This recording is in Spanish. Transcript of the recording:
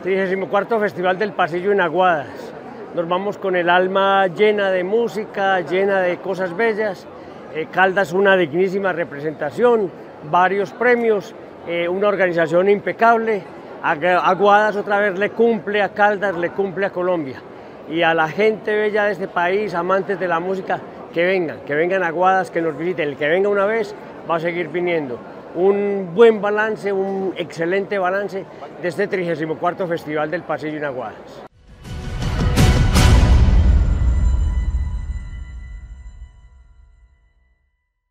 34º Festival del Pasillo en Aguadas. Nos vamos con el alma llena de música, llena de cosas bellas. Caldas una dignísima representación, varios premios, una organización impecable. Aguadas otra vez le cumple a Caldas, le cumple a Colombia. Y a la gente bella de este país, amantes de la música, que vengan a Aguadas, que nos visiten. El que venga una vez va a seguir viniendo. Un buen balance, un excelente balance de este 34º Festival del Pasillo en Aguadas.